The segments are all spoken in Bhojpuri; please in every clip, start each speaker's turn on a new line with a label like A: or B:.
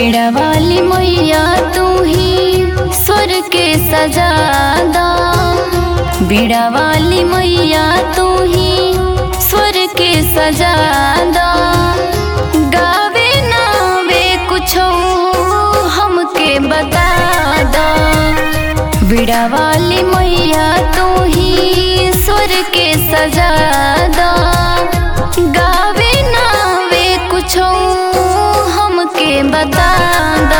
A: बीड़ा वाली मैया तू ही स्वर के सजादा। बीड़ा वाली मैया तू ही स्वर के सजादा। गावे नावे कुछो हमके बता दा। बीड़ा वाली मैया तू ही स्वर के सजादा। गावे नावे कुछो हमके बता दा।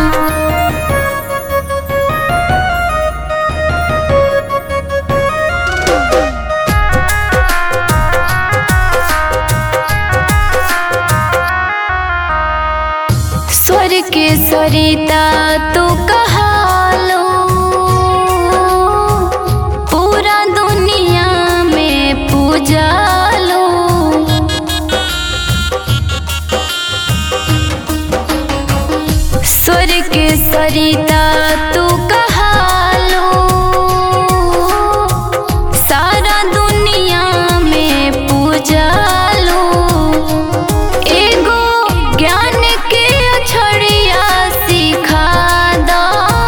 A: स्वर के सरिता तू कहालो, पूरा दुनिया में पूजालो। स्वर के सरिता तू कहालो, सारा दुनिया में पूजालो। एगो ज्ञान के अक्षरिया सिखा दो।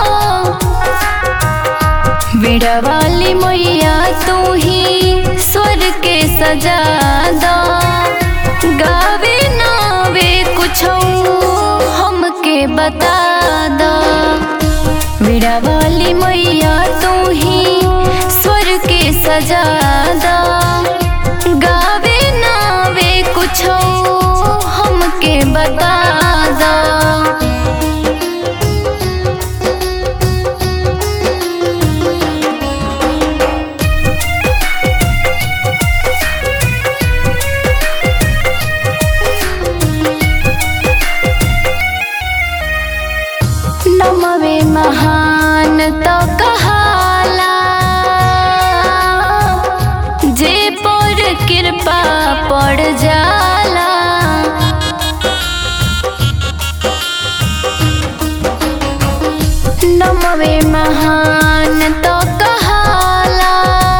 A: बीड़ा वाली मैया तू ही स्वर के सजादा। गावे नावे कुछो हमके बता दा। बीड़ा वाली मैया तू ही स्वर के सजादा। गावे नावे कुछो हमके बता दा। नमवे महान तो कहाला, जे पर कृपा पड़ जाला। नमवे महान तो कहाला,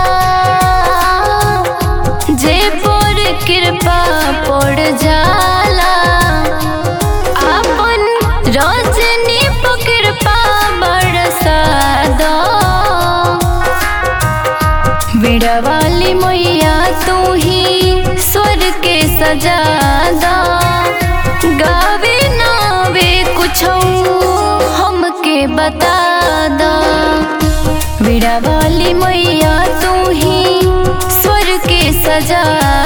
A: जे पर कृपा पड़ जाला। आपन रजनी कृपा बरसा दो। बीड़ा वाली मैया तू ही स्वर के सजादा। गावे नावे कुछो हमके बता दा। बीड़ा वाली मैया तू ही स्वर के सजादा।